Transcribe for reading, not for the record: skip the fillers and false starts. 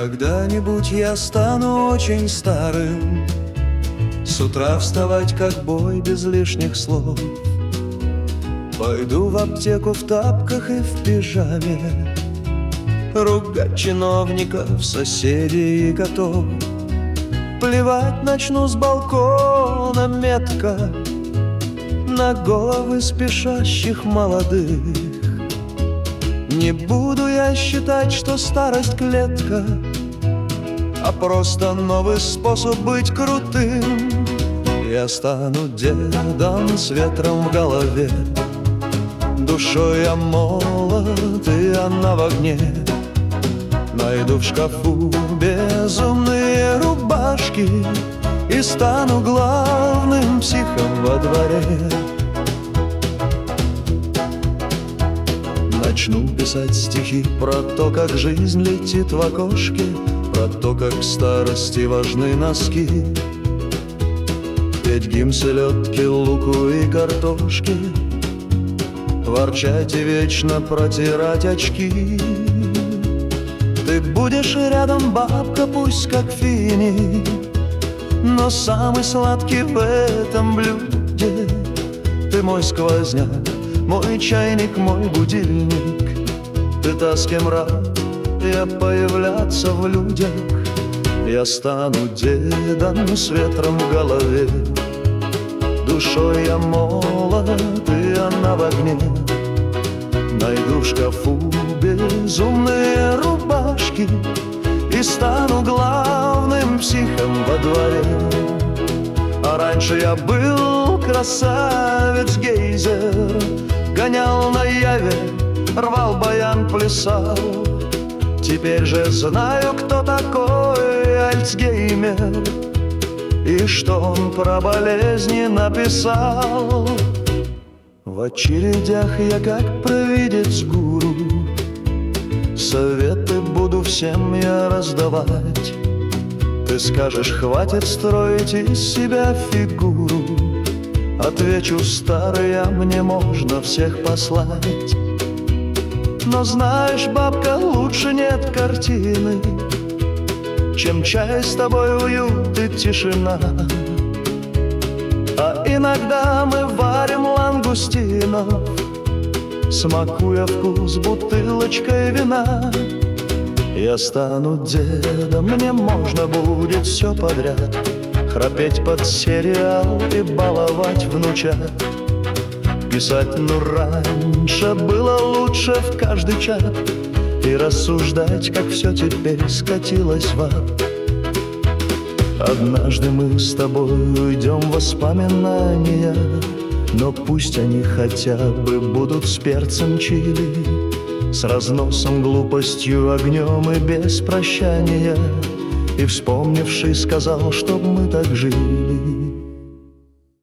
Когда-нибудь я стану очень старым, с утра вставать как бой без лишних слов. Пойду в аптеку в тапках и в пижаме, ругать чиновников, соседей и котов. Плевать начну с балкона метко на головы спешащих молодых. Не буду я считать, что старость клетка, а просто новый способ быть крутым. Я стану дедом с ветром в голове, душой я молод, и она в огне. Найду в шкафу безумные рубашки и стану главным психом во дворе. Начну писать стихи про то, как жизнь летит в окошке, про то, как в старости важны носки. Петь гимн селедки, луку и картошки, ворчать и вечно протирать очки. Ты будешь рядом, бабка, пусть как фини, но самый сладкий в этом блюде ты мой сквозняк, мой чайник, мой будильник. Ты та, с кем рад я появляться в людях. Я стану дедом с ветром в голове, душой я молод, и она в огне. Найду в шкафу безумные рубашки и стану главным психом во дворе. А раньше я был красавец-гейзер, гонял на Яве, рвал баян, плясал. Теперь же знаю, кто такой Альцгеймер и что он про болезни написал. В очередях я как провидец гуру, советы буду всем я раздавать. Ты скажешь, хватит строить из себя фигуру, отвечу, старый, а мне можно всех послать. Но знаешь, бабка, лучше нет картины, чем чай с тобой, уют и тишина. А иногда мы варим лангустинов, смакуя вкус бутылочкой вина. Я стану дедом, мне можно будет все подряд, храпеть под сериал и баловать внучат. Писать, ну раньше было лучше в каждый чат, и рассуждать, как все теперь скатилось в ад. Однажды мы с тобой уйдем в воспоминания, но пусть они хотя бы будут с перцем чили, с разносом, глупостью, огнем и без прощания. И вспомнивший сказал, чтоб мы так жили.